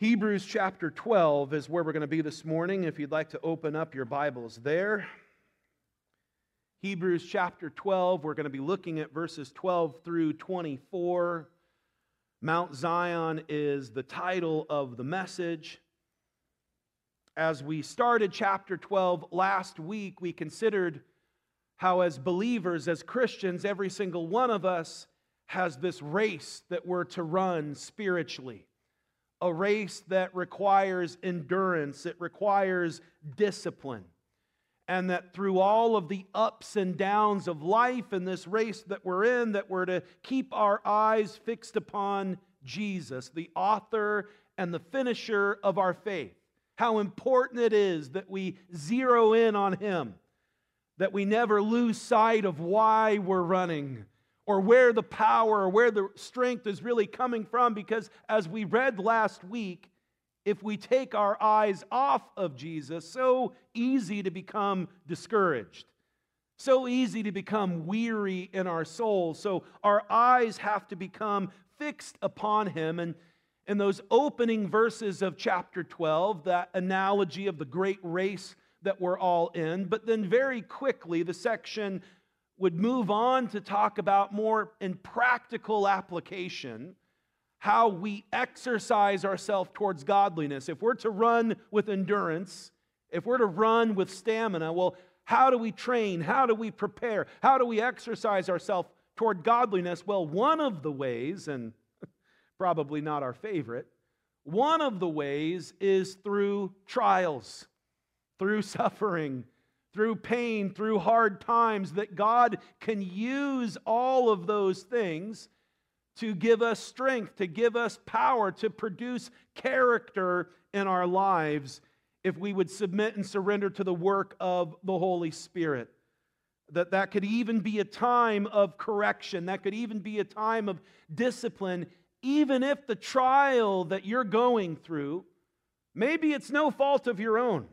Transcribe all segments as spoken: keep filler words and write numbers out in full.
Hebrews chapter twelve is where we're going to be this morning. If you'd like to open up your Bibles there. Hebrews chapter twelve, we're going to be looking at verses twelve through twenty-four. Mount Zion is the title of the message. As we started chapter twelve last week, we considered how as believers, as Christians, every single one of us has this race that we're to run spiritually. A race that requires endurance, it requires discipline. And that through all of the ups and downs of life in this race that we're in, that we're to keep our eyes fixed upon Jesus, the author and the finisher of our faith. How important it is that we zero in on Him, that we never lose sight of why we're running, or where the power or where the strength is really coming from, because as we read last week, if we take our eyes off of Jesus, so easy to become discouraged, so easy to become weary in our souls. So our eyes have to become fixed upon Him. And in those opening verses of chapter twelve, that analogy of the great race that we're all in, but then very quickly the section would move on to talk about more in practical application, how we exercise ourselves towards godliness. If we're to run with endurance, if we're to run with stamina, well, how do we train? How do we prepare? How do we exercise ourselves toward godliness? Well, one of the ways, and probably not our favorite, one of the ways is through trials, through suffering, through pain, through hard times, that God can use all of those things to give us strength, to give us power, to produce character in our lives if we would submit and surrender to the work of the Holy Spirit. That that could even be a time of correction, that could even be a time of discipline, even if the trial that you're going through, maybe it's no fault of your own.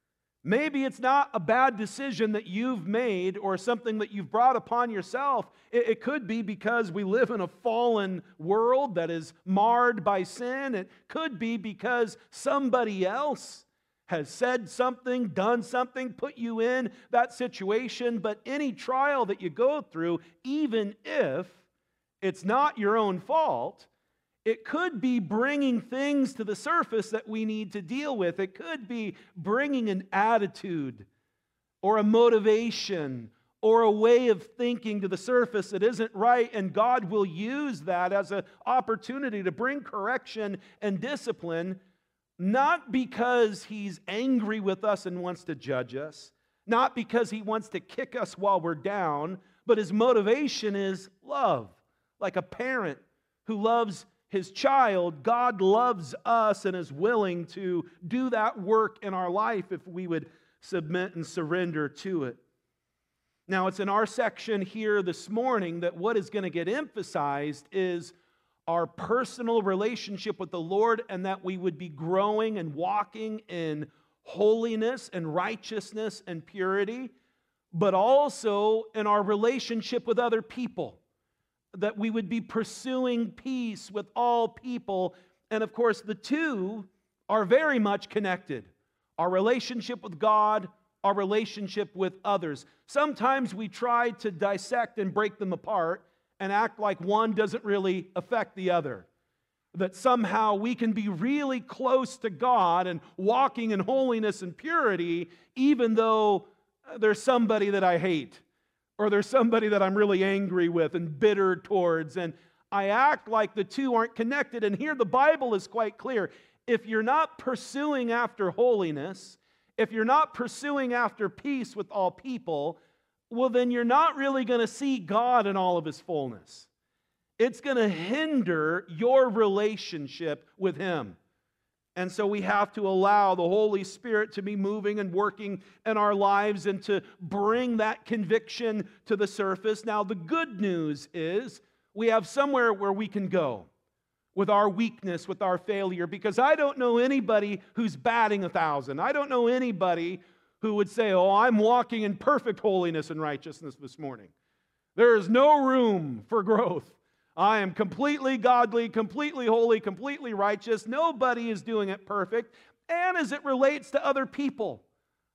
Maybe it's not a bad decision that you've made or something that you've brought upon yourself. It, it could be because we live in a fallen world that is marred by sin. It could be because somebody else has said something, done something, put you in that situation. But any trial that you go through, even if it's not your own fault, it could be bringing things to the surface that we need to deal with. It could be bringing an attitude or a motivation or a way of thinking to the surface that isn't right, and God will use that as an opportunity to bring correction and discipline, not because He's angry with us and wants to judge us, not because He wants to kick us while we're down, but His motivation is love. Like a parent who loves His child, God loves us and is willing to do that work in our life if we would submit and surrender to it. Now, it's in our section here this morning that what is going to get emphasized is our personal relationship with the Lord, and that we would be growing and walking in holiness and righteousness and purity, but also in our relationship with other people. That we would be pursuing peace with all people. And of course, the two are very much connected. Our relationship with God, our relationship with others. Sometimes we try to dissect and break them apart and act like one doesn't really affect the other. That somehow we can be really close to God and walking in holiness and purity, even though there's somebody that I hate, or there's somebody that I'm really angry with and bitter towards, and I act like the two aren't connected. And here the Bible is quite clear. If you're not pursuing after holiness, if you're not pursuing after peace with all people, well, then you're not really going to see God in all of His fullness. It's going to hinder your relationship with Him. And so we have to allow the Holy Spirit to be moving and working in our lives and to bring that conviction to the surface. Now, the good news is we have somewhere where we can go with our weakness, with our failure, because I don't know anybody who's batting a thousand. I don't know anybody who would say, oh, I'm walking in perfect holiness and righteousness this morning. There is no room for growth. I am completely godly, completely holy, completely righteous. Nobody is doing it perfect. And as it relates to other people,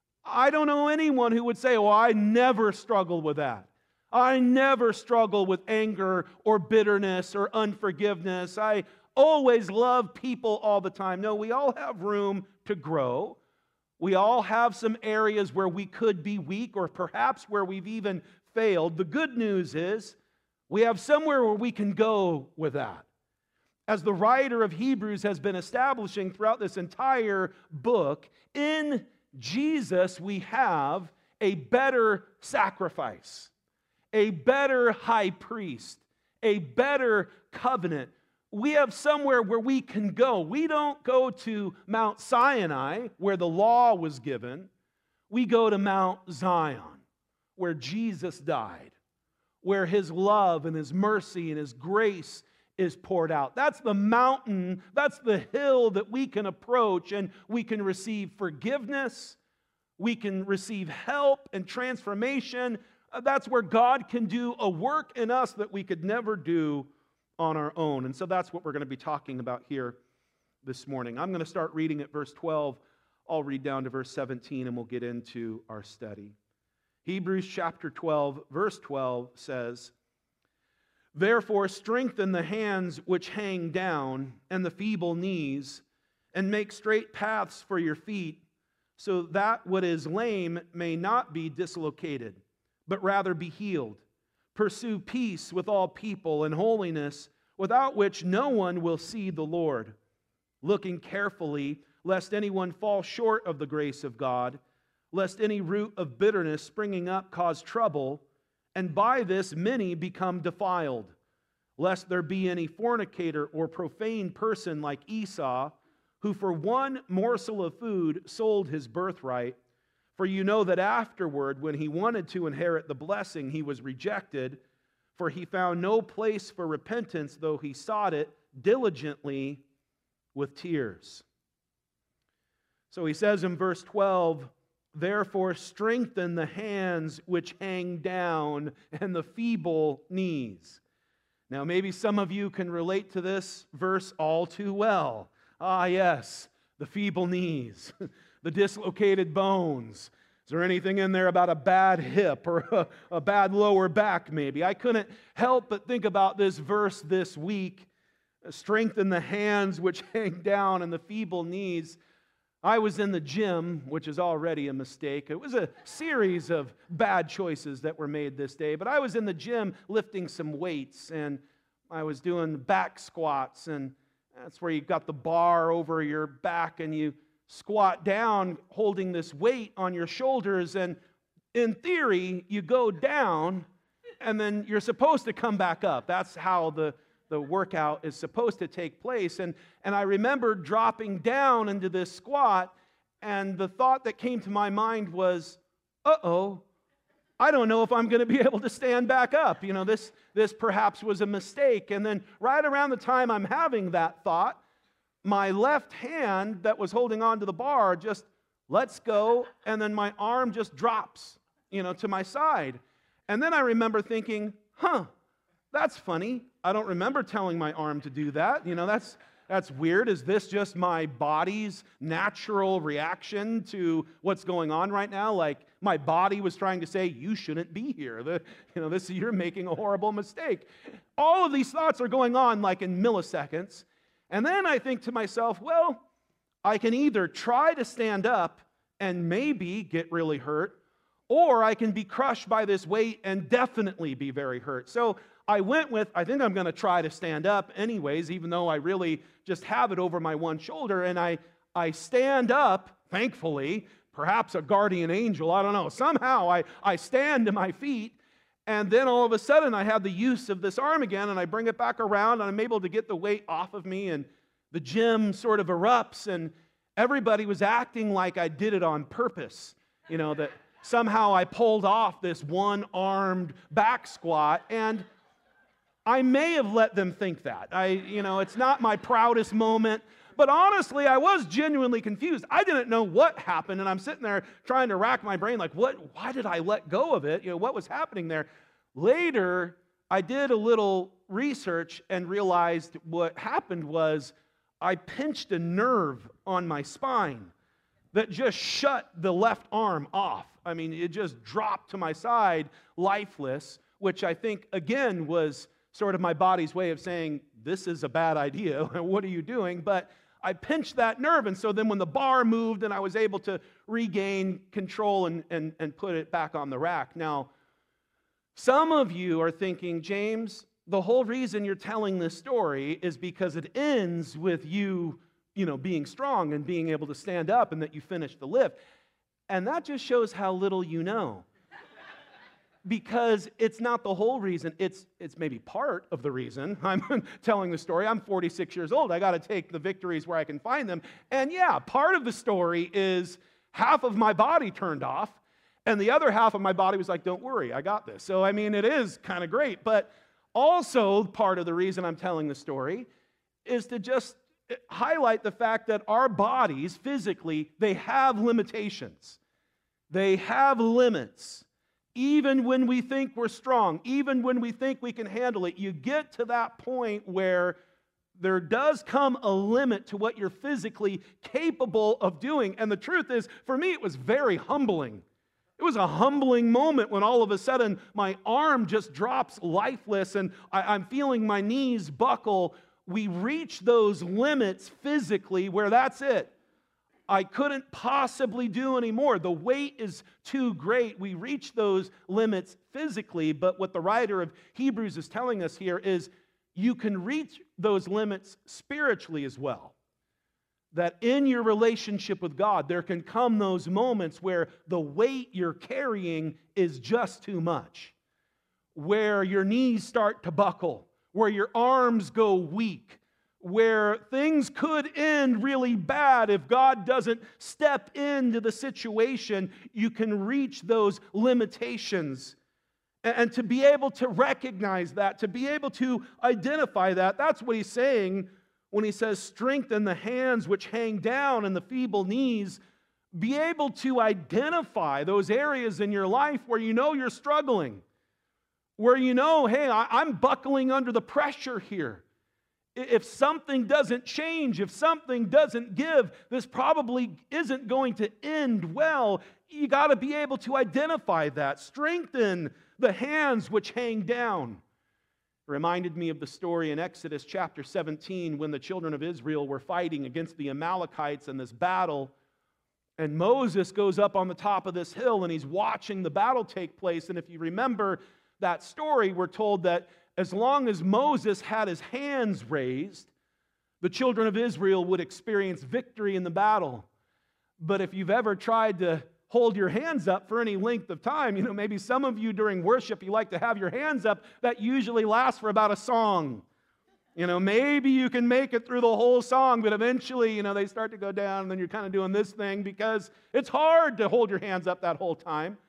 I don't know anyone who would say, oh, I never struggle with that. I never struggle with anger or bitterness or unforgiveness. I always love people all the time. No, we all have room to grow. We all have some areas where we could be weak or perhaps where we've even failed. The good news is we have somewhere where we can go with that. As the writer of Hebrews has been establishing throughout this entire book, in Jesus we have a better sacrifice, a better high priest, a better covenant. We have somewhere where we can go. We don't go to Mount Sinai, where the law was given. We go to Mount Zion, where Jesus died, where His love and His mercy and His grace is poured out. That's the mountain, that's the hill that we can approach, and we can receive forgiveness, we can receive help and transformation. That's where God can do a work in us that we could never do on our own. And so that's what we're going to be talking about here this morning. I'm going to start reading at verse twelve. I'll read down to verse seventeen and we'll get into our study. Hebrews chapter twelve, verse twelve says, "Therefore strengthen the hands which hang down and the feeble knees, and make straight paths for your feet, so that what is lame may not be dislocated, but rather be healed. Pursue peace with all people and holiness, without which no one will see the Lord. Looking carefully, lest anyone fall short of the grace of God, lest any root of bitterness springing up cause trouble, and by this many become defiled. Lest there be any fornicator or profane person like Esau, who for one morsel of food sold his birthright. For you know that afterward, when he wanted to inherit the blessing, he was rejected, for he found no place for repentance, though he sought it diligently with tears." So he says in verse twelve, "Therefore strengthen the hands which hang down and the feeble knees." Now maybe some of you can relate to this verse all too well. Ah yes, the feeble knees, the dislocated bones. Is there anything in there about a bad hip or a, a bad lower back maybe? I couldn't help but think about this verse this week. Strengthen the hands which hang down and the feeble knees. I was in the gym, which is already a mistake. It was a series of bad choices that were made this day. But I was in the gym lifting some weights, and I was doing back squats, and that's where you got the bar over your back, and you squat down holding this weight on your shoulders, and in theory, you go down, and then you're supposed to come back up. That's how the The workout is supposed to take place. And, and I remember dropping down into this squat, and the thought that came to my mind was, uh-oh, I don't know if I'm going to be able to stand back up. You know, this, this perhaps was a mistake. And then right around the time I'm having that thought, my left hand that was holding on to the bar just lets go, and then my arm just drops, you know, to my side. And then I remember thinking, huh, that's funny. I don't remember telling my arm to do that. You know, that's that's weird. Is this just my body's natural reaction to what's going on right now? Like my body was trying to say, you shouldn't be here. The, you know, this you're making a horrible mistake. All of these thoughts are going on like in milliseconds. And then I think to myself, well, I can either try to stand up and maybe get really hurt, or I can be crushed by this weight and definitely be very hurt. So I went with, I think I'm going to try to stand up anyways, even though I really just have it over my one shoulder. And I, I stand up, thankfully, perhaps a guardian angel, I don't know. Somehow I, I stand to my feet, and then all of a sudden I have the use of this arm again, and I bring it back around, and I'm able to get the weight off of me, and the gym sort of erupts, and everybody was acting like I did it on purpose. You know, that somehow I pulled off this one-armed back squat, and I may have let them think that. I, you know, it's not my proudest moment, but honestly, I was genuinely confused. I didn't know what happened, and I'm sitting there trying to rack my brain, like, what? Why did I let go of it? You know, what was happening there? Later, I did a little research and realized what happened was I pinched a nerve on my spine that just shut the left arm off. I mean, it just dropped to my side, lifeless, which I think, again, was sort of my body's way of saying, this is a bad idea. What are you doing? But I pinched that nerve, and so then when the bar moved and I was able to regain control and, and, and put it back on the rack. Now, some of you are thinking, James, the whole reason you're telling this story is because it ends with you, you know, being strong and being able to stand up and that you finished the lift. And that just shows how little you know. Because it's not the whole reason, it's it's maybe part of the reason I'm telling the story. I'm forty-six years old. I got to take the victories where I can find them. And yeah, part of the story is half of my body turned off, and the other half of my body was like, don't worry, I got this. So, I mean, it is kind of great. But also, part of the reason I'm telling the story is to just highlight the fact that our bodies, physically, they have limitations. They have limits. Even when we think we're strong, even when we think we can handle it, you get to that point where there does come a limit to what you're physically capable of doing. And the truth is, for me, it was very humbling. It was a humbling moment when all of a sudden my arm just drops lifeless and I, I'm feeling my knees buckle. We reach those limits physically where that's it. I couldn't possibly do anymore. The weight is too great. We reach those limits physically, but what the writer of Hebrews is telling us here is you can reach those limits spiritually as well. That in your relationship with God, there can come those moments where the weight you're carrying is just too much, where your knees start to buckle, where your arms go weak, where things could end really bad if God doesn't step into the situation. You can reach those limitations. And to be able to recognize that, to be able to identify that, that's what he's saying when he says, strengthen the hands which hang down and the feeble knees. Be able to identify those areas in your life where you know you're struggling, where you know, hey, I'm buckling under the pressure here. If something doesn't change, if something doesn't give, this probably isn't going to end well. You got to be able to identify that. Strengthen the hands which hang down. It reminded me of the story in Exodus chapter seventeen when the children of Israel were fighting against the Amalekites in this battle. And Moses goes up on the top of this hill and he's watching the battle take place. And if you remember that story, we're told that as long as Moses had his hands raised, the children of Israel would experience victory in the battle. But if you've ever tried to hold your hands up for any length of time, you know, maybe some of you during worship, you like to have your hands up, that usually lasts for about a song. You know, maybe you can make it through the whole song, but eventually, you know, they start to go down, and then you're kind of doing this thing because it's hard to hold your hands up that whole time.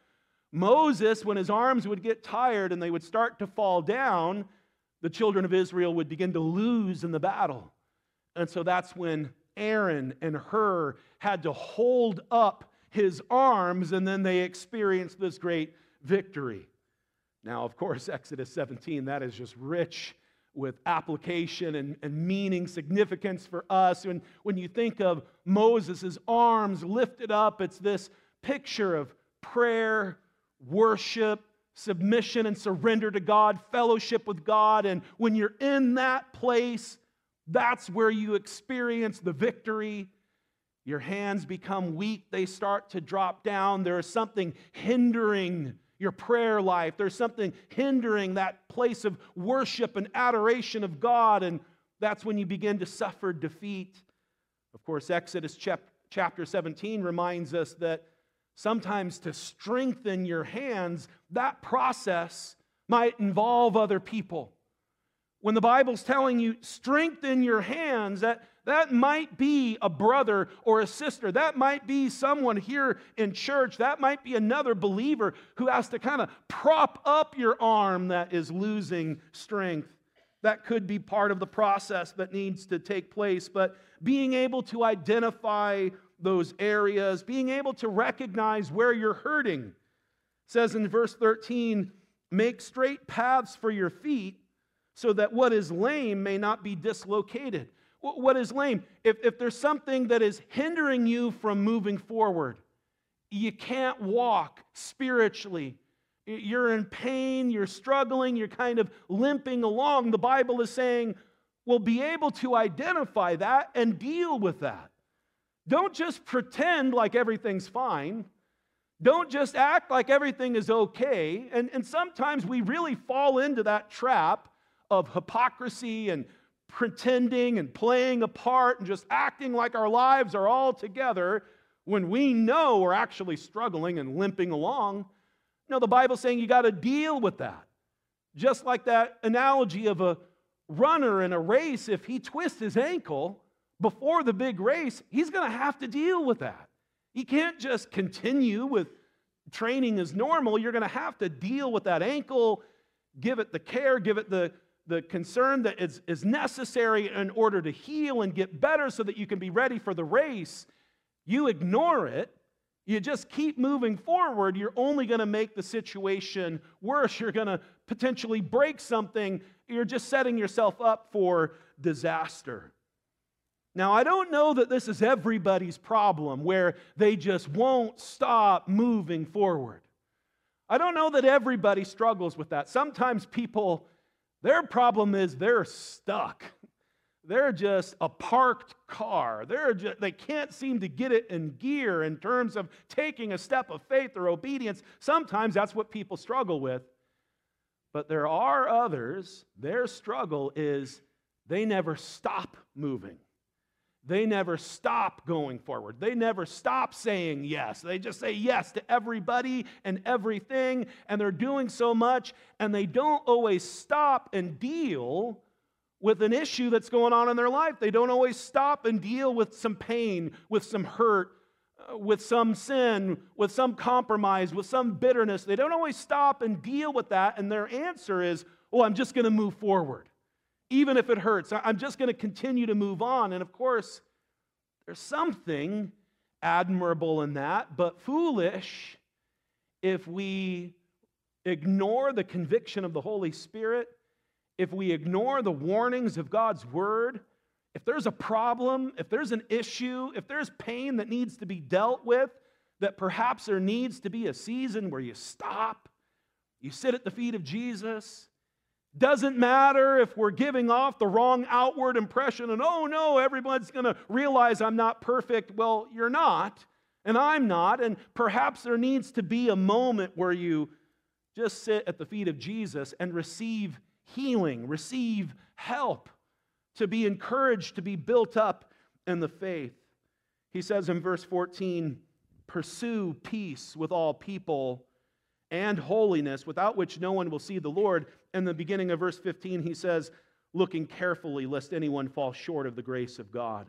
Moses, when his arms would get tired and they would start to fall down, the children of Israel would begin to lose in the battle. And so that's when Aaron and Hur had to hold up his arms, and then they experienced this great victory. Now, of course, Exodus seventeen, that is just rich with application and, and meaning, significance for us. When, when you think of Moses' arms lifted up, it's this picture of prayer, worship, submission and surrender to God, fellowship with God. And when you're in that place, that's where you experience the victory. Your hands become weak. They start to drop down. There is something hindering your prayer life. There's something hindering that place of worship and adoration of God. And that's when you begin to suffer defeat. Of course, Exodus chapter seventeen reminds us that sometimes to strengthen your hands, that process might involve other people. When the Bible's telling you, strengthen your hands, that, that might be a brother or a sister. That might be someone here in church. That might be another believer who has to kind of prop up your arm that is losing strength. That could be part of the process that needs to take place. But being able to identify those areas, being able to recognize where you're hurting. It says in verse thirteen, make straight paths for your feet so that what is lame may not be dislocated. What is lame? If, if there's something that is hindering you from moving forward, you can't walk spiritually. You're in pain, you're struggling, you're kind of limping along. The Bible is saying, we'll be able to identify that and deal with that. Don't just pretend like everything's fine. Don't just act like everything is okay. And, and sometimes we really fall into that trap of hypocrisy and pretending and playing a part and just acting like our lives are all together when we know we're actually struggling and limping along. No, the Bible's saying you got to deal with that. Just like that analogy of a runner in a race, if he twists his ankle before the big race, he's going to have to deal with that. He can't just continue with training as normal. You're going to have to deal with that ankle, give it the care, give it the the concern that is, is necessary in order to heal and get better so that you can be ready for the race. You ignore it, you just keep moving forward, you're only going to make the situation worse. You're going to potentially break something. You're just setting yourself up for disaster. Now, I don't know that this is everybody's problem where they just won't stop moving forward. I don't know that everybody struggles with that. Sometimes people, their problem is they're stuck. They're just a parked car. They're just, they can't seem to get it in gear in terms of taking a step of faith or obedience. Sometimes that's what people struggle with. But there are others, their struggle is they never stop moving. They never stop going forward. They never stop saying yes. They just say yes to everybody and everything, and they're doing so much, and they don't always stop and deal with an issue that's going on in their life. They don't always stop and deal with some pain, with some hurt, uh, with some sin, with some compromise, with some bitterness. They don't always stop and deal with that, and their answer is, oh, I'm just going to move forward. Even if it hurts, I'm just going to continue to move on. And of course, there's something admirable in that, but foolish if we ignore the conviction of the Holy Spirit, if we ignore the warnings of God's Word. If there's a problem, if there's an issue, if there's pain that needs to be dealt with, that perhaps there needs to be a season where you stop, you sit at the feet of Jesus. Doesn't matter if we're giving off the wrong outward impression and, oh no, everyone's going to realize I'm not perfect. Well, you're not, and I'm not, and perhaps there needs to be a moment where you just sit at the feet of Jesus and receive healing, receive help, to be encouraged, to be built up in the faith. He says in verse fourteen, pursue peace with all people and holiness, without which no one will see the Lord. In the beginning of verse fifteen, he says, looking carefully lest anyone fall short of the grace of God.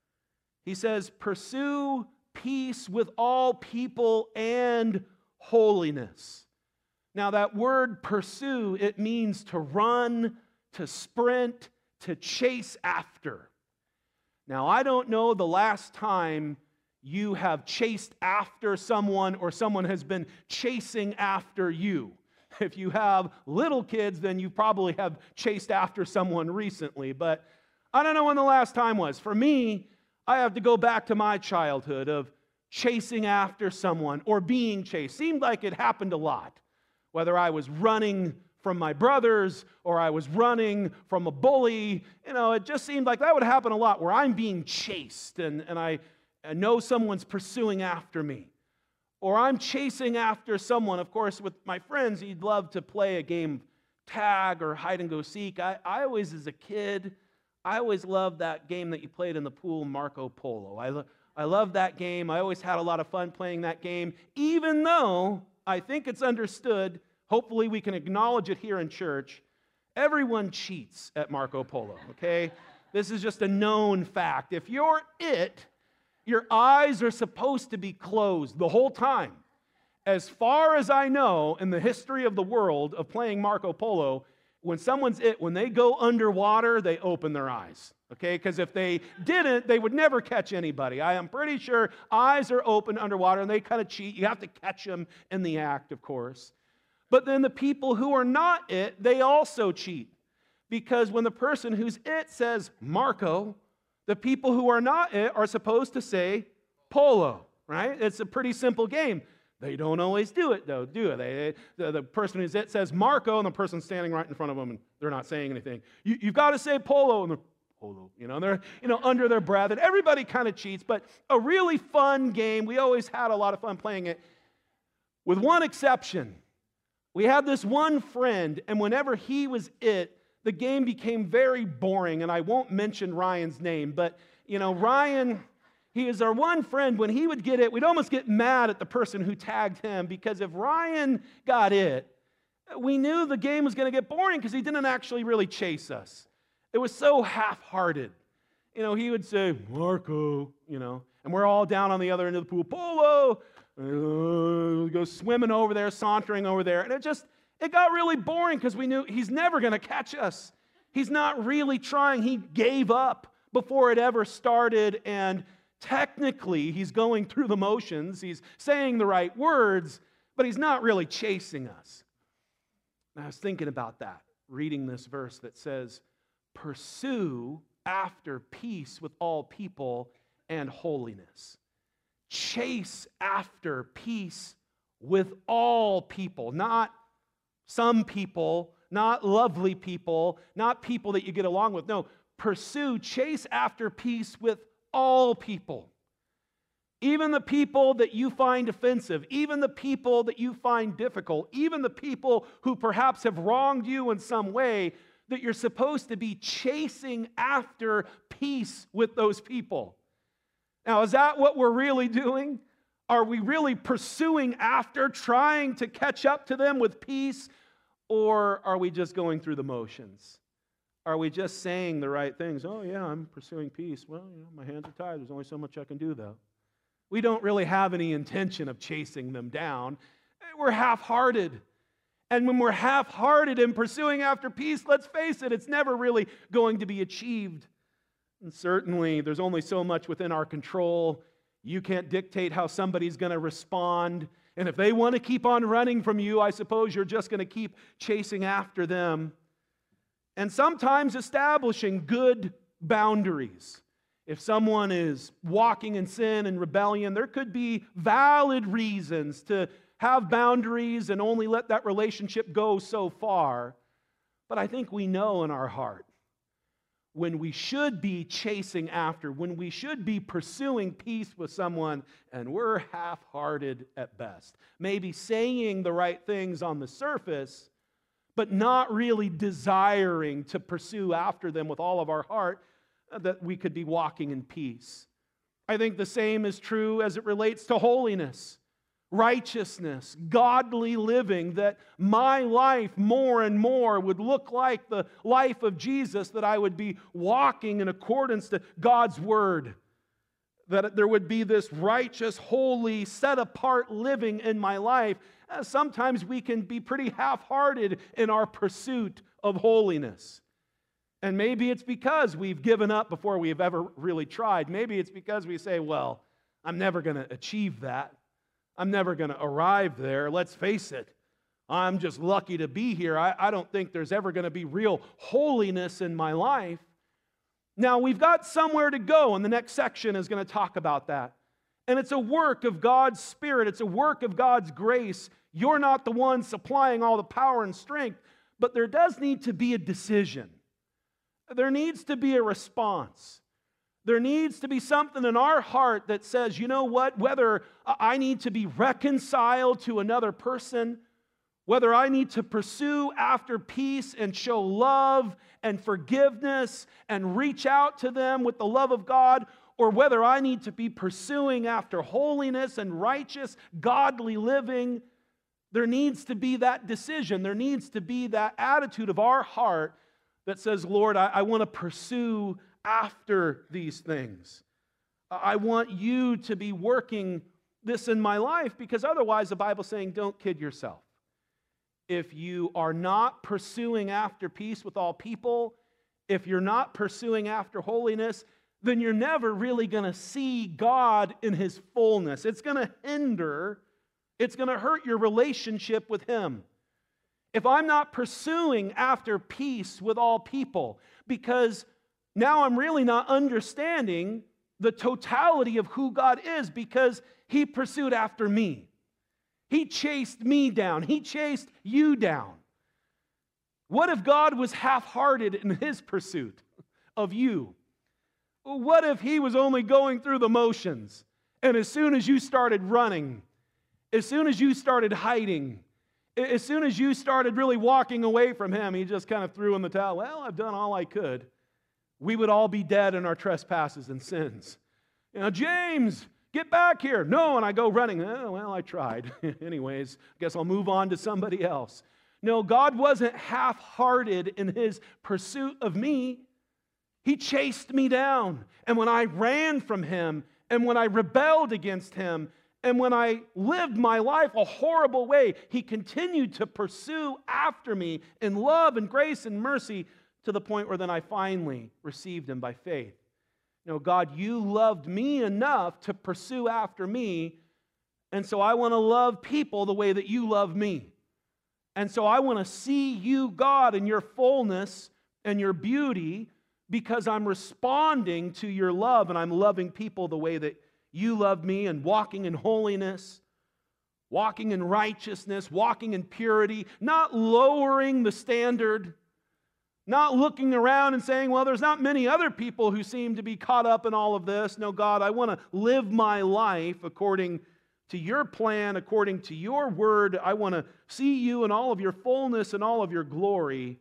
He says, pursue peace with all people and holiness. Now that word pursue, it means to run, to sprint, to chase after. Now I don't know the last time you have chased after someone or someone has been chasing after you. If you have little kids, then you probably have chased after someone recently. But I don't know when the last time was. For me, I have to go back to my childhood of chasing after someone or being chased. Seemed like it happened a lot. Whether I was running from my brothers or I was running from a bully, you know, it just seemed like that would happen a lot where I'm being chased and, and I, I know someone's pursuing after me. Or I'm chasing after someone. Of course, with my friends, you'd love to play a game tag or hide and go seek. I, I always, as a kid, I always loved that game that you played in the pool, Marco Polo. I, lo- I loved that game. I always had a lot of fun playing that game, even though I think it's understood, hopefully we can acknowledge it here in church, everyone cheats at Marco Polo, okay? This is just a known fact. If you're it, your eyes are supposed to be closed the whole time. As far as I know, in the history of the world of playing Marco Polo, when someone's it, when they go underwater, they open their eyes. Okay? Because if they didn't, they would never catch anybody. I am pretty sure eyes are open underwater, and they kind of cheat. You have to catch them in the act, of course. But then the people who are not it, they also cheat. Because when the person who's it says Marco, the people who are not it are supposed to say Polo, right? It's a pretty simple game. They don't always do it, though, do they? The, the person who's it says Marco, and the person standing right in front of them, and they're not saying anything. You, you've got to say Polo, and they're Polo, you know, they're you know under their breath, and everybody kind of cheats. But a really fun game. We always had a lot of fun playing it, with one exception. We had this one friend, and whenever he was it, the game became very boring. And I won't mention Ryan's name, but you know, Ryan. He is our one friend. When he would get it, we'd almost get mad at the person who tagged him, because if Ryan got it, we knew the game was going to get boring because he didn't actually really chase us. It was so half-hearted. You know, he would say, Marco, you know, and we're all down on the other end of the pool, Polo, uh, we go swimming over there, sauntering over there, and it just, it got really boring because we knew he's never going to catch us. He's not really trying. He gave up before it ever started, and technically, he's going through the motions, he's saying the right words, but he's not really chasing us. And I was thinking about that, reading this verse that says, pursue after peace with all people and holiness. Chase after peace with all people, not some people, not lovely people, not people that you get along with. No, pursue, chase after peace with all people, even the people that you find offensive, even the people that you find difficult, even the people who perhaps have wronged you in some way, that you're supposed to be chasing after peace with those people. Now, is that what we're really doing? Are we really pursuing after, trying to catch up to them with peace, or are we just going through the motions? Are we just saying the right things? Oh, yeah, I'm pursuing peace. Well, you know, my hands are tied. There's only so much I can do, though. We don't really have any intention of chasing them down. We're half-hearted. And when we're half-hearted in pursuing after peace, let's face it, it's never really going to be achieved. And certainly, there's only so much within our control. You can't dictate how somebody's going to respond. And if they want to keep on running from you, I suppose you're just going to keep chasing after them. And sometimes establishing good boundaries. If someone is walking in sin and rebellion, there could be valid reasons to have boundaries and only let that relationship go so far. But I think we know in our heart when we should be chasing after, when we should be pursuing peace with someone, and we're half-hearted at best. Maybe saying the right things on the surface, but not really desiring to pursue after them with all of our heart, that we could be walking in peace. I think the same is true as it relates to holiness, righteousness, godly living, that my life more and more would look like the life of Jesus, that I would be walking in accordance to God's Word, that there would be this righteous, holy, set-apart living in my life. Uh, sometimes we can be pretty half-hearted in our pursuit of holiness. And maybe it's because we've given up before we've ever really tried. Maybe it's because we say, well, I'm never going to achieve that. I'm never going to arrive there. Let's face it. I'm just lucky to be here. I, I don't think there's ever going to be real holiness in my life. Now, we've got somewhere to go, and the next section is going to talk about that. And it's a work of God's Spirit. It's a work of God's grace. You're not the one supplying all the power and strength, but there does need to be a decision. There needs to be a response. There needs to be something in our heart that says, you know what, whether I need to be reconciled to another person, whether I need to pursue after peace and show love and forgiveness and reach out to them with the love of God, or whether I need to be pursuing after holiness and righteous, godly living, there needs to be that decision. There needs to be that attitude of our heart that says, Lord, I, I want to pursue after these things. I want you to be working this in my life, because otherwise the Bible's saying, don't kid yourself. If you are not pursuing after peace with all people, if you're not pursuing after holiness, then you're never really going to see God in His fullness. It's going to hinder, it's going to hurt your relationship with Him. if I'm not pursuing after peace with all people, because now I'm really not understanding the totality of who God is, because He pursued after me. He chased me down. He chased you down. What if God was half-hearted in His pursuit of you? What if He was only going through the motions, and as soon as you started running, as soon as you started hiding, as soon as you started really walking away from Him, He just kind of threw in the towel? Well, I've done all I could. We would all be dead in our trespasses and sins. You know, James, get back here. No, and I go running. Oh, well, I tried. Anyways, I guess I'll move on to somebody else. No, God wasn't half-hearted in His pursuit of me. He chased me down. And when I ran from Him, and when I rebelled against Him, and when I lived my life a horrible way, He continued to pursue after me in love and grace and mercy, to the point where then I finally received Him by faith. You know, God, you loved me enough to pursue after me, and so I want to love people the way that you love me. And so I want to see you, God, in your fullness and your beauty, because I'm responding to your love, and I'm loving people the way that you loved me, and walking in holiness, walking in righteousness, walking in purity, not lowering the standard, not looking around and saying, well, there's not many other people who seem to be caught up in all of this. No, God, I want to live my life according to your plan, according to your word. I want to see you in all of your fullness and all of your glory.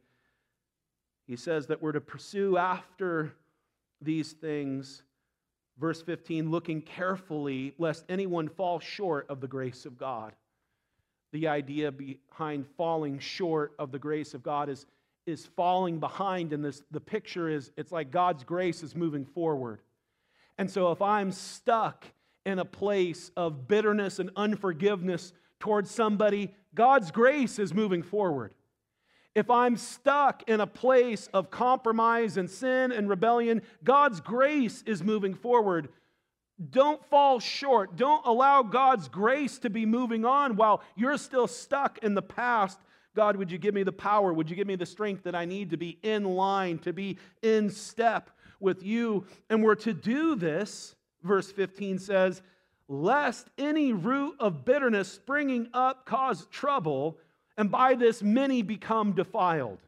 He says that we're to pursue after these things. Verse fifteen, looking carefully lest anyone fall short of the grace of God. The idea behind falling short of the grace of God is, is falling behind, and this, the picture is, it's like God's grace is moving forward. And so if I'm stuck in a place of bitterness and unforgiveness towards somebody, God's grace is moving forward. If I'm stuck in a place of compromise and sin and rebellion, God's grace is moving forward. Don't fall short. Don't allow God's grace to be moving on while you're still stuck in the past. God, would you give me the power? Would you give me the strength that I need to be in line, to be in step with you? And we're to do this, verse fifteen says, lest any root of bitterness springing up cause trouble, and by this many become defiled.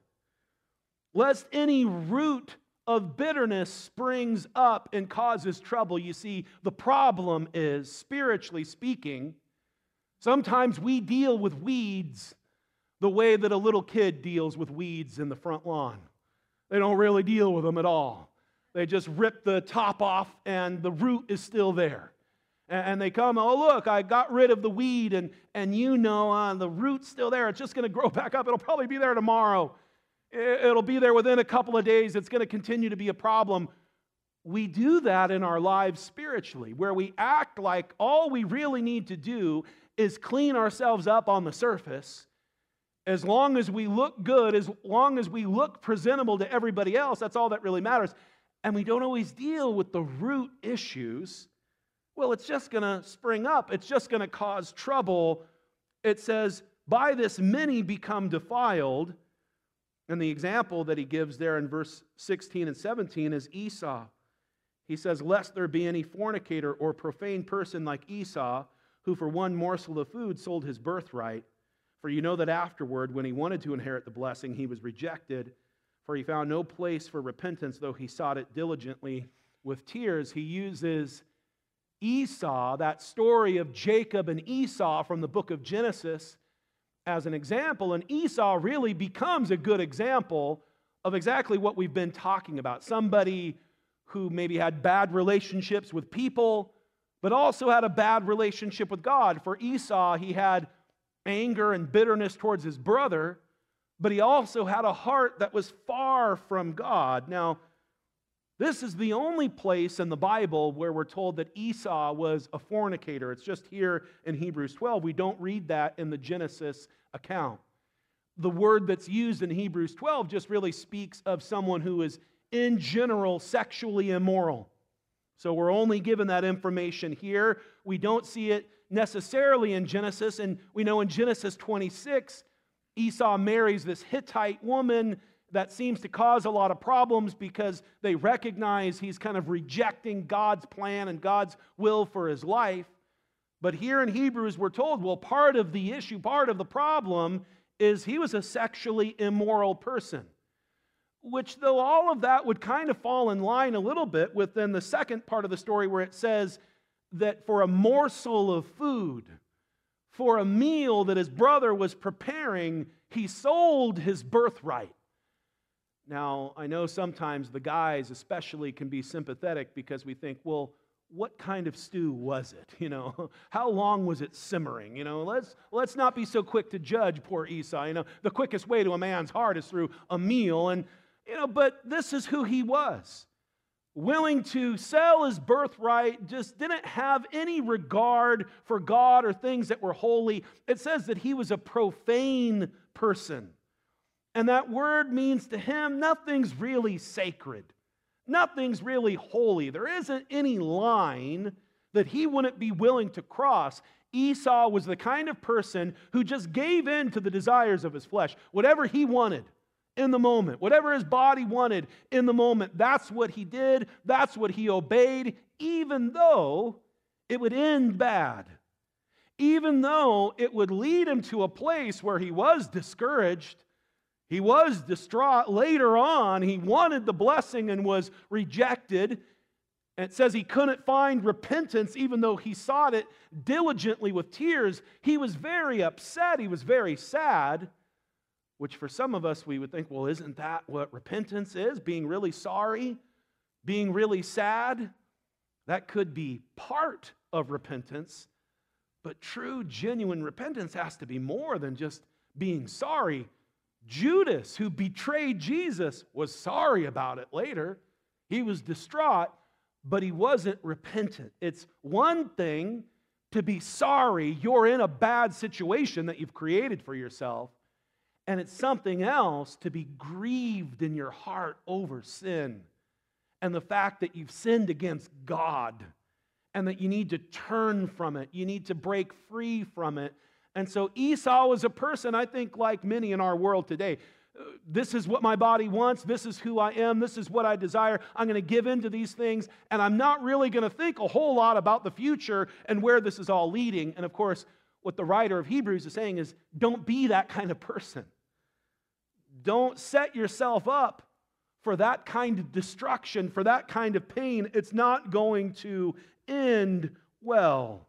Lest any root of bitterness springs up and causes trouble. You see, the problem is, spiritually speaking, sometimes we deal with weeds the way that a little kid deals with weeds in the front lawn. They don't really deal with them at all. They just rip the top off and the root is still there. And they come, oh, look, I got rid of the weed, and, and you know uh, the root's still there. It's just going to grow back up. It'll probably be there tomorrow. It'll be there within a couple of days. It's going to continue to be a problem. We do that in our lives spiritually, where we act like all we really need to do is clean ourselves up on the surface. As long as we look good, as long as we look presentable to everybody else, that's all that really matters. And we don't always deal with the root issues. Well, it's just going to spring up. It's just going to cause trouble. It says, by this many become defiled. And the example that he gives there in verse sixteen and seventeen is Esau. He says, lest there be any fornicator or profane person like Esau, who for one morsel of food sold his birthright. For you know that afterward, when he wanted to inherit the blessing, he was rejected. For he found no place for repentance, though he sought it diligently with tears. He uses Esau, that story of Jacob and Esau from the book of Genesis, as an example. And Esau really becomes a good example of exactly what we've been talking about. Somebody who maybe had bad relationships with people, but also had a bad relationship with God. For Esau, he had anger and bitterness towards his brother, but he also had a heart that was far from God. Now, this is the only place in the Bible where we're told that Esau was a fornicator. It's just here in Hebrews twelve. We don't read that in the Genesis account. The word that's used in Hebrews twelve just really speaks of someone who is, in general, sexually immoral. So we're only given that information here. We don't see it necessarily in Genesis, and we know in Genesis twenty-six, Esau marries this Hittite woman that seems to cause a lot of problems because they recognize he's kind of rejecting God's plan and God's will for his life. But here in Hebrews, we're told, well, part of the issue, part of the problem is he was a sexually immoral person. Which, though all of that would kind of fall in line a little bit within the second part of the story where it says that for a morsel of food, for a meal that his brother was preparing, he sold his birthright. Now, I know sometimes the guys especially can be sympathetic because we think, well, what kind of stew was it? You know, how long was it simmering? You know, let's let's not be so quick to judge poor Esau. You know, the quickest way to a man's heart is through a meal. And, you know, but this is who he was. Willing to sell his birthright, just didn't have any regard for God or things that were holy. It says that he was a profane person. And that word means to him, nothing's really sacred. Nothing's really holy. There isn't any line that he wouldn't be willing to cross. Esau was the kind of person who just gave in to the desires of his flesh. Whatever he wanted in the moment, whatever his body wanted in the moment, that's what he did. That's what he obeyed, even though it would end bad. Even though it would lead him to a place where he was discouraged. He was distraught. Later on, he wanted the blessing and was rejected. And it says he couldn't find repentance even though he sought it diligently with tears. He was very upset. He was very sad, which for some of us we would think, well, isn't that what repentance is? Being really sorry? Being really sad? That could be part of repentance. But true, genuine repentance has to be more than just being sorry. Judas, who betrayed Jesus, was sorry about it later. He was distraught, but he wasn't repentant. It's one thing to be sorry you're in a bad situation that you've created for yourself, and it's something else to be grieved in your heart over sin and the fact that you've sinned against God and that you need to turn from it. You need to break free from it. And so Esau was a person, I think, like many in our world today. This is what my body wants. This is who I am. This is what I desire. I'm going to give in to these things, and I'm not really going to think a whole lot about the future and where this is all leading. And of course, what the writer of Hebrews is saying is, don't be that kind of person. Don't set yourself up for that kind of destruction, for that kind of pain. It's not going to end well.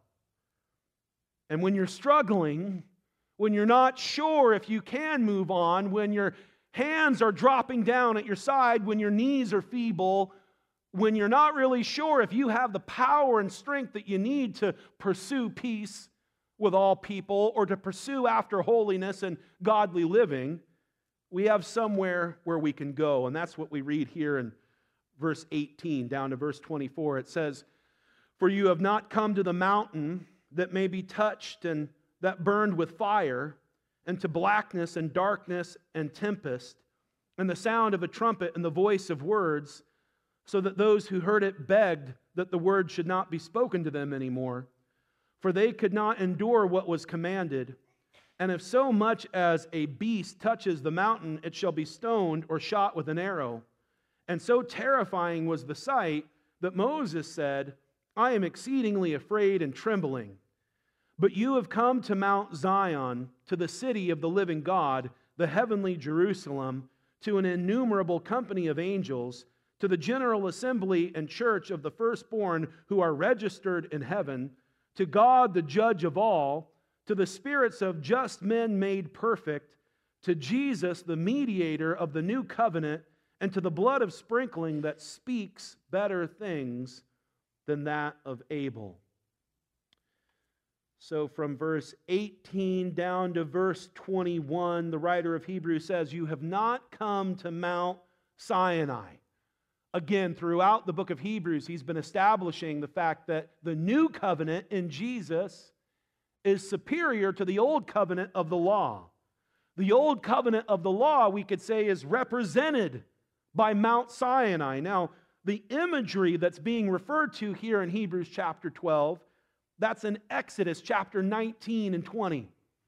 And when you're struggling, when you're not sure if you can move on, when your hands are dropping down at your side, when your knees are feeble, when you're not really sure if you have the power and strength that you need to pursue peace with all people or to pursue after holiness and godly living, we have somewhere where we can go. And that's what we read here in verse eighteen down to verse twenty-four. It says, "For you have not come to the mountain that may be touched and that burned with fire, and to blackness and darkness and tempest, and the sound of a trumpet and the voice of words, so that those who heard it begged that the word should not be spoken to them anymore. For they could not endure what was commanded. And if so much as a beast touches the mountain, it shall be stoned or shot with an arrow. And so terrifying was the sight that Moses said, I am exceedingly afraid and trembling. But you have come to Mount Zion, to the city of the living God, the heavenly Jerusalem, to an innumerable company of angels, to the general assembly and church of the firstborn who are registered in heaven, to God the judge of all, to the spirits of just men made perfect, to Jesus the mediator of the new covenant, and to the blood of sprinkling that speaks better things than that of Abel." So from verse eighteen down to verse twenty-one, the writer of Hebrews says, you have not come to Mount Sinai. Again, throughout the book of Hebrews, he's been establishing the fact that the new covenant in Jesus is superior to the old covenant of the law. The old covenant of the law, we could say, is represented by Mount Sinai. Now, the imagery that's being referred to here in Hebrews chapter twelve, that's in Exodus chapter nineteen and twenty.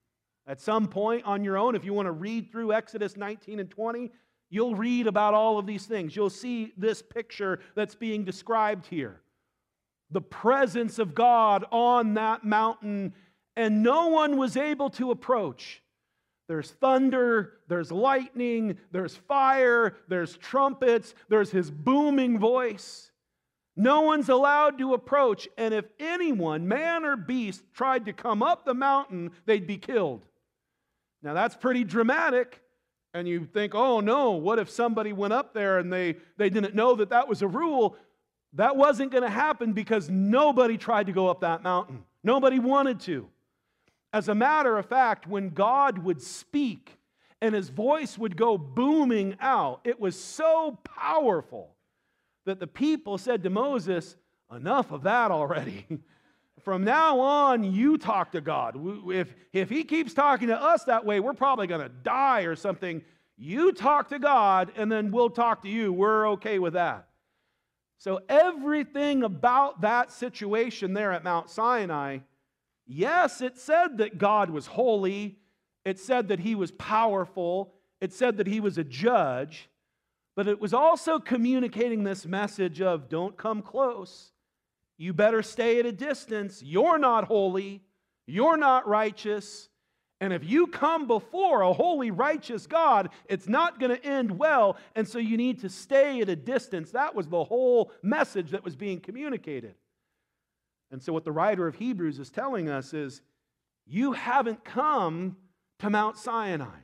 At some point on your own, if you want to read through Exodus nineteen and twenty, you'll read about all of these things. You'll see this picture that's being described here. The presence of God on that mountain, and no one was able to approach. There's thunder, there's lightning, there's fire, there's trumpets, there's His booming voice. No one's allowed to approach, and if anyone, man or beast, tried to come up the mountain, they'd be killed. Now that's pretty dramatic, and you think, oh no, what if somebody went up there and they, they didn't know that that was a rule? That wasn't going to happen because nobody tried to go up that mountain. Nobody wanted to. As a matter of fact, when God would speak and His voice would go booming out, it was so powerful that the people said to Moses, enough of that already. From now on, you talk to God. If, if He keeps talking to us that way, we're probably going to die or something. You talk to God, and then we'll talk to you. We're okay with that. So everything about that situation there at Mount Sinai, yes, it said that God was holy. It said that He was powerful. It said that He was a judge. But it was also communicating this message of don't come close. You better stay at a distance. You're not holy. You're not righteous. And if you come before a holy, righteous God, it's not going to end well. And so you need to stay at a distance. That was the whole message that was being communicated. And so what the writer of Hebrews is telling us is, you haven't come to Mount Sinai.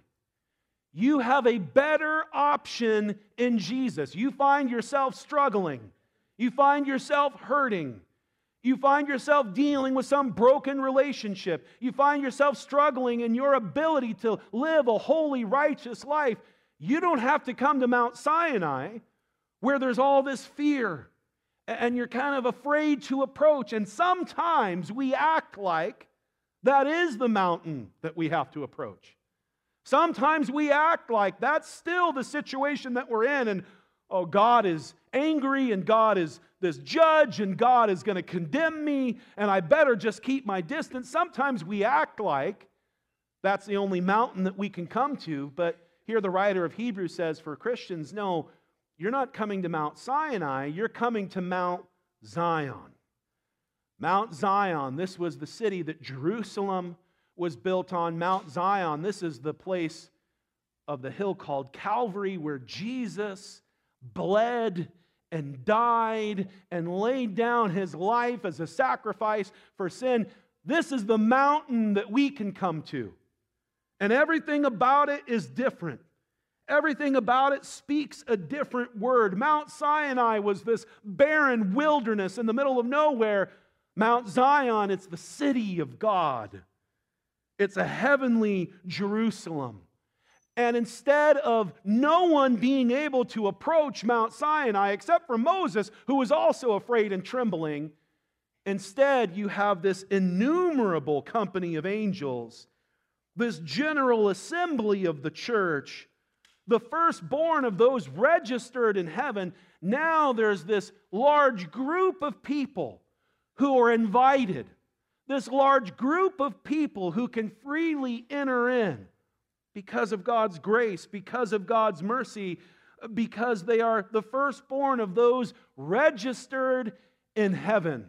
You have a better option in Jesus. You find yourself struggling. You find yourself hurting. You find yourself dealing with some broken relationship. You find yourself struggling in your ability to live a holy, righteous life. You don't have to come to Mount Sinai where there's all this fear and you're kind of afraid to approach. And sometimes we act like that is the mountain that we have to approach. Sometimes we act like that's still the situation that we're in, and oh, God is angry, and God is this judge, and God is going to condemn me, and I better just keep my distance. Sometimes we act like that's the only mountain that we can come to, but here the writer of Hebrews says for Christians, no, you're not coming to Mount Sinai, you're coming to Mount Zion. Mount Zion, this was the city that Jerusalem was built on. Mount Zion, this is the place of the hill called Calvary where Jesus bled and died and laid down His life as a sacrifice for sin. This is the mountain that we can come to. And everything about it is different. Everything about it speaks a different word. Mount Sinai was this barren wilderness in the middle of nowhere. Mount Zion, it's the city of God. It's a heavenly Jerusalem. And instead of no one being able to approach Mount Sinai except for Moses, who was also afraid and trembling, instead you have this innumerable company of angels, this general assembly of the church, the firstborn of those registered in heaven. Now there's this large group of people who are invited. This large group of people who can freely enter in because of God's grace, because of God's mercy, because they are the firstborn of those registered in heaven.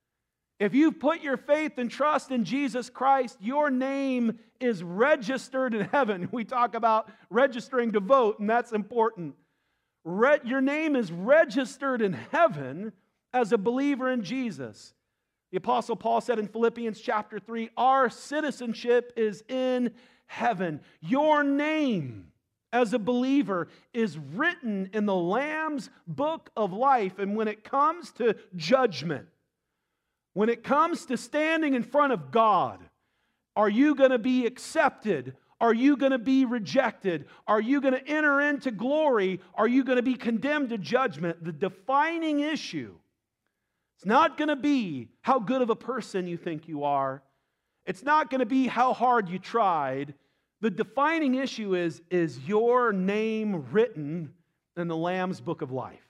If you've put your faith and trust in Jesus Christ, your name is registered in heaven. We talk about registering to vote, and that's important. Re- your name is registered in heaven as a believer in Jesus. The Apostle Paul said in Philippians chapter three, our citizenship is in heaven. Your name as a believer is written in the Lamb's book of life. And when it comes to judgment, when it comes to standing in front of God, are you going to be accepted? Are you going to be rejected? Are you going to enter into glory? Are you going to be condemned to judgment? The defining issue, it's not going to be how good of a person you think you are. It's not going to be how hard you tried. The defining issue is, is your name written in the Lamb's book of life?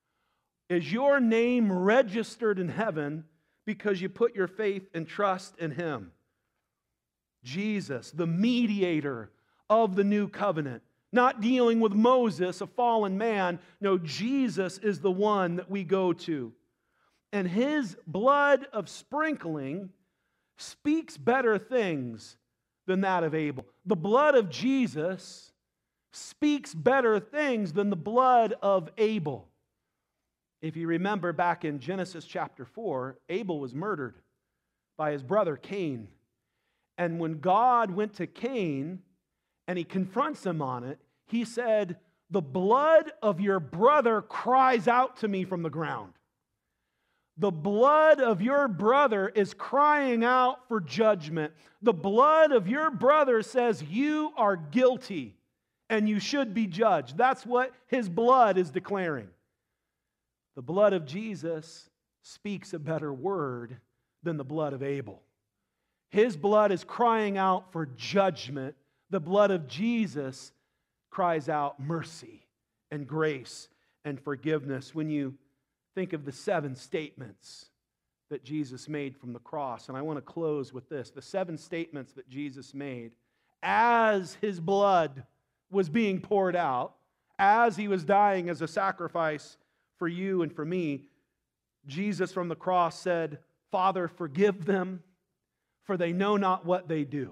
Is your name registered in heaven because you put your faith and trust in Him? Jesus, the mediator of the new covenant. Not dealing with Moses, a fallen man. No, Jesus is the one that we go to. And his blood of sprinkling speaks better things than that of Abel. The blood of Jesus speaks better things than the blood of Abel. If you remember back in Genesis chapter four, Abel was murdered by his brother Cain. And when God went to Cain and he confronts him on it, he said, "The blood of your brother cries out to me from the ground." The blood of your brother is crying out for judgment. The blood of your brother says you are guilty and you should be judged. That's what his blood is declaring. The blood of Jesus speaks a better word than the blood of Abel. His blood is crying out for judgment. The blood of Jesus cries out mercy and grace and forgiveness. When you think of the seven statements that Jesus made from the cross, and I want to close with this. The seven statements that Jesus made as his blood was being poured out, as he was dying as a sacrifice for you and for me, Jesus from the cross said, "Father, forgive them, for they know not what they do."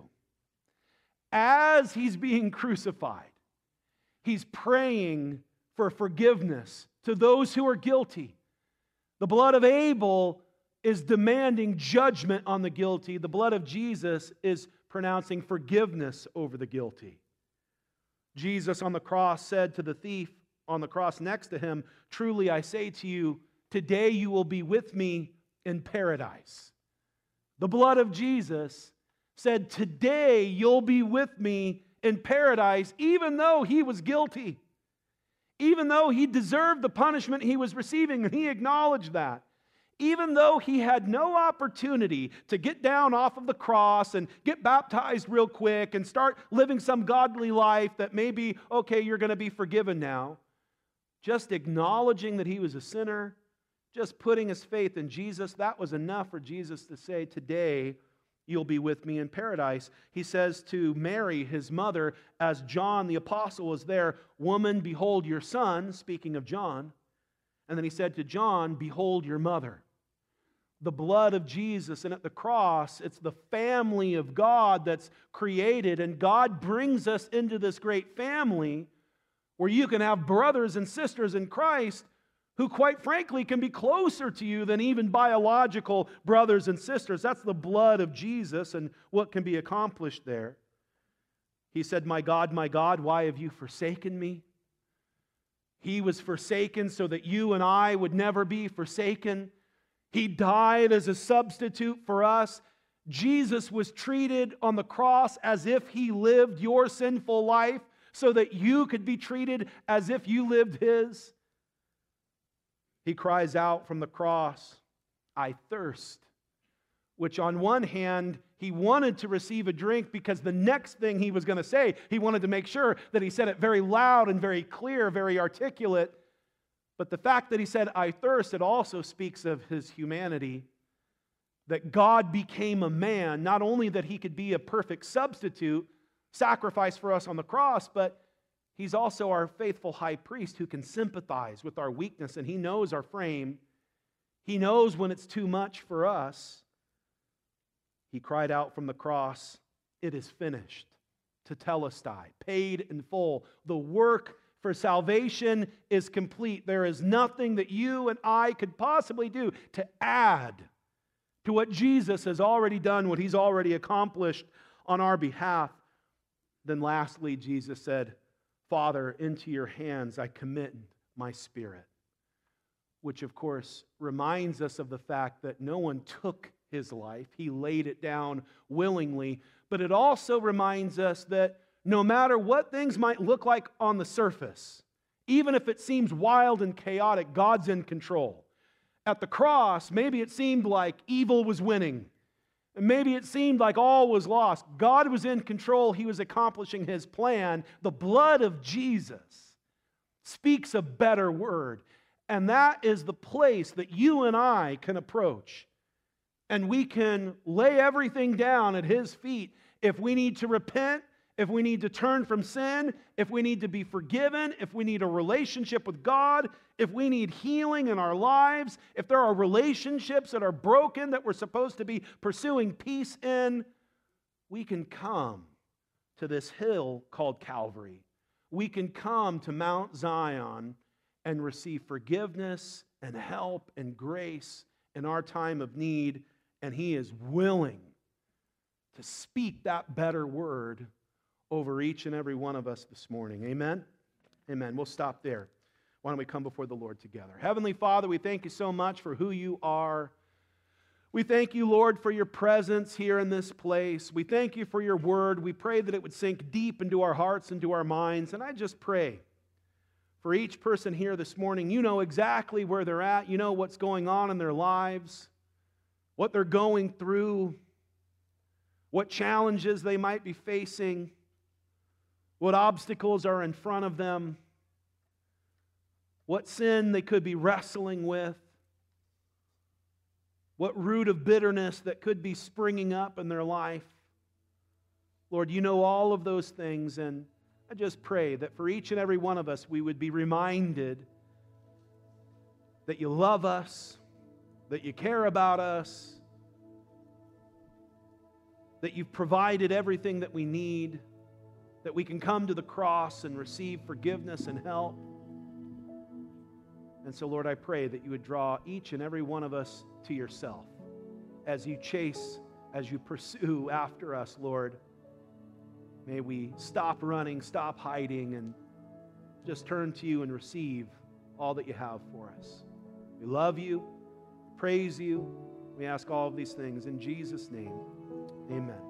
As he's being crucified, he's praying for forgiveness to those who are guilty. The blood of Abel is demanding judgment on the guilty. The blood of Jesus is pronouncing forgiveness over the guilty. Jesus on the cross said to the thief on the cross next to him, "Truly I say to you, today you will be with me in paradise." The blood of Jesus said, "Today you'll be with me in paradise," even though he was guilty. Even though he deserved the punishment he was receiving, and he acknowledged that. Even though he had no opportunity to get down off of the cross and get baptized real quick and start living some godly life that maybe, okay, you're going to be forgiven now. Just acknowledging that he was a sinner, just putting his faith in Jesus, that was enough for Jesus to say, "Today you'll be with me in paradise." He says to Mary, his mother, as John the apostle was there, "Woman, behold your son," speaking of John. And then he said to John, "Behold your mother." The blood of Jesus, and at the cross, it's the family of God that's created, and God brings us into this great family where you can have brothers and sisters in Christ who, quite frankly, can be closer to you than even biological brothers and sisters. That's the blood of Jesus and what can be accomplished there. He said, "My God, my God, why have you forsaken me?" He was forsaken so that you and I would never be forsaken. He died as a substitute for us. Jesus was treated on the cross as if he lived your sinful life so that you could be treated as if you lived his. He cries out from the cross, "I thirst," which on one hand, he wanted to receive a drink because the next thing he was going to say, he wanted to make sure that he said it very loud and very clear, very articulate. But the fact that he said, "I thirst," it also speaks of his humanity, that God became a man, not only that he could be a perfect substitute, sacrifice for us on the cross, but he's also our faithful high priest who can sympathize with our weakness, and he knows our frame. He knows when it's too much for us. He cried out from the cross, "It is finished," tetelestai, paid in full. The work for salvation is complete. There is nothing that you and I could possibly do to add to what Jesus has already done, what he's already accomplished on our behalf. Then lastly, Jesus said, "Father, into your hands I commit my spirit," which of course reminds us of the fact that no one took his life. He laid it down willingly. But it also reminds us that no matter what things might look like on the surface, even if it seems wild and chaotic, God's in control. At the cross, maybe it seemed like evil was winning. And maybe it seemed like all was lost. God was in control. He was accomplishing his plan. The blood of Jesus speaks a better word. And that is the place that you and I can approach. And we can lay everything down at his feet If we need to repent, if we need to turn from sin, if we need to be forgiven, if we need a relationship with God, if we need healing in our lives, if there are relationships that are broken that we're supposed to be pursuing peace in, we can come to this hill called Calvary. We can come to Mount Zion and receive forgiveness and help and grace in our time of need, and He is willing to speak that better word over each and every one of us this morning. Amen? Amen. We'll stop there. Why don't we come before the Lord together? Heavenly Father, we thank You so much for who You are. We thank You, Lord, for Your presence here in this place. We thank You for Your word. We pray that it would sink deep into our hearts and to our minds. And I just pray for each person here this morning, You know exactly where they're at. You know what's going on in their lives, what they're going through, what challenges they might be facing, what obstacles are in front of them, what sin they could be wrestling with, what root of bitterness that could be springing up in their life. Lord, You know all of those things, and I just pray that for each and every one of us, we would be reminded that You love us, that You care about us, that You've provided everything that we need, that we can come to the cross and receive forgiveness and help. And so, Lord, I pray that You would draw each and every one of us to Yourself as You chase, as You pursue after us, Lord. May we stop running, stop hiding, and just turn to You and receive all that You have for us. We love You, praise You. We ask all of these things in Jesus' name. Amen.